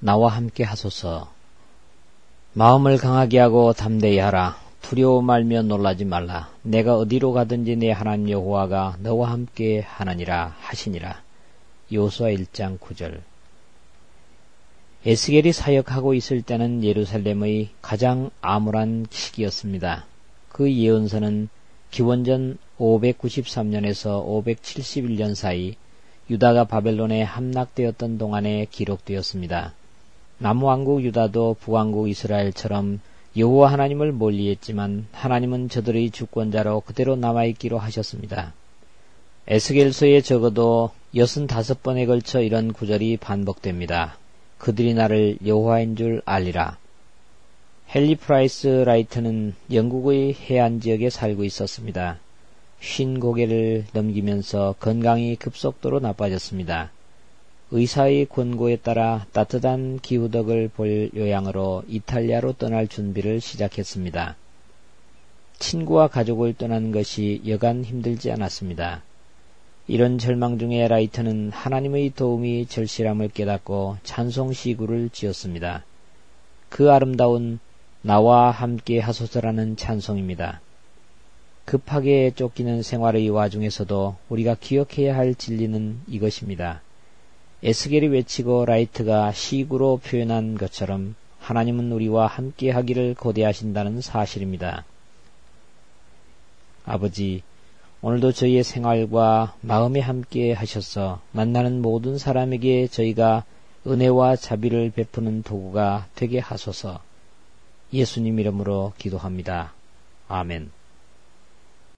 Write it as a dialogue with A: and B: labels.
A: 나와 함께 하소서. 마음을 강하게 하고 담대히 하라. 두려워 말며 놀라지 말라. 내가 어디로 가든지 내 하나님 여호와가 너와 함께 하느니라 하시니라. 여호수아 1장 9절. 에스겔이 사역하고 있을 때는 예루살렘의 가장 암울한 시기였습니다. 그 예언서는 기원전 593년에서 571년 사이 유다가 바벨론에 함락되었던 동안에 기록되었습니다. 남왕국 유다도 북왕국 이스라엘처럼 여호와 하나님을 멀리했지만 하나님은 저들의 주권자로 그대로 남아있기로 하셨습니다. 에스겔서에 적어도 65번에 걸쳐 이런 구절이 반복됩니다. 그들이 나를 여호와인 줄 알리라. 헨리 프라이스 라이트는 영국의 해안 지역에 살고 있었습니다. 50고개를 넘기면서 건강이 급속도로 나빠졌습니다. 의사의 권고에 따라 따뜻한 기후덕을 볼 요양으로 이탈리아로 떠날 준비를 시작했습니다. 친구와 가족을 떠나는 것이 여간 힘들지 않았습니다. 이런 절망 중에 라이트는 하나님의 도움이 절실함을 깨닫고 찬송 시구를 지었습니다. 그 아름다운 나와 함께 하소서라는 찬송입니다. 급하게 쫓기는 생활의 와중에서도 우리가 기억해야 할 진리는 이것입니다. 에스겔이 외치고 라이트가 시구로 표현한 것처럼 하나님은 우리와 함께 하기를 고대하신다는 사실입니다. 아버지, 오늘도 저희의 생활과 마음에 함께 하셔서 만나는 모든 사람에게 저희가 은혜와 자비를 베푸는 도구가 되게 하소서. 예수님 이름으로 기도합니다. 아멘.